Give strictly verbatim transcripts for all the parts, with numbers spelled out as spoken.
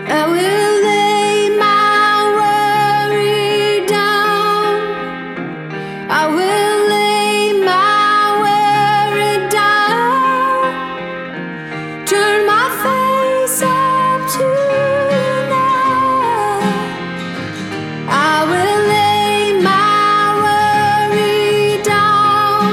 I will lay my worry down. I will lay my worry down. Turn my face up to you now. I will lay my worry down.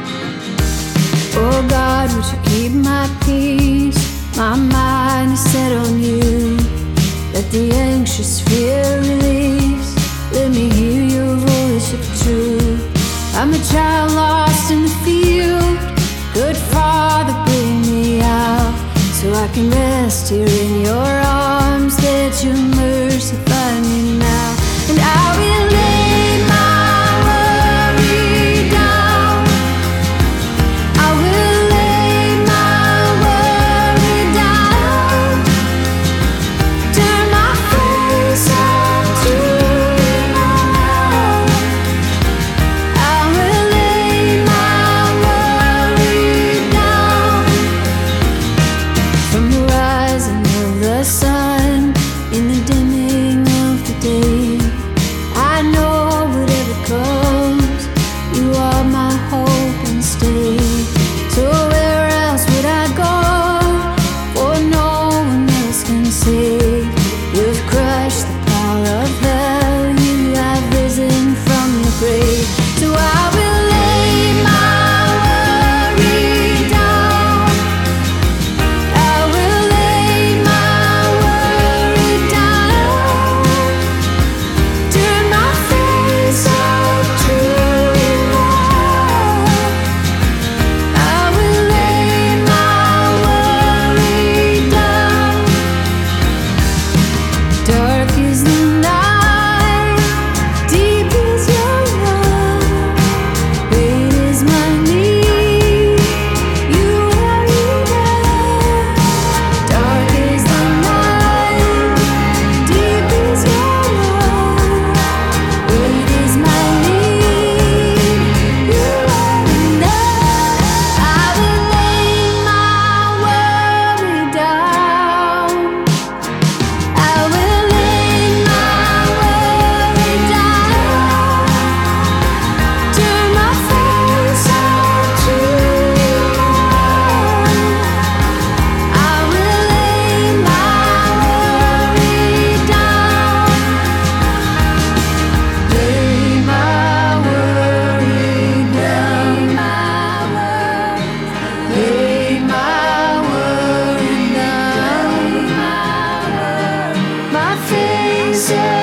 Oh God, would you keep my peace? My mind is set on you. Let the anxious fear release. Let me hear your voice of truth. I'm a child lost in the field. Good Father, bring me out, so I can rest here in your arms. Let your mercy find me now. And I will lay my worry down. I will lay my worry down. Turn my face up to you now. I will lay my worry down. From the rising of the sun in the dimming of the day, I know whatever comes, you are my hope and stay. So where else would I go? For no one else can save. You've crushed the power of hell. You have risen from the grave. So I will lay my worry down. I will lay my worry down. Turn my face up to you now. I will lay my worry down. Dark is the night, deep is your love, great is my need, you are enough. Dark is the night, deep is your love, great is my need, you are enough. I will lay my worry down. I will lay my worry down. Turn my face up to you now. I will lay my worry down. Lay my worry down. Lay my worry down. My face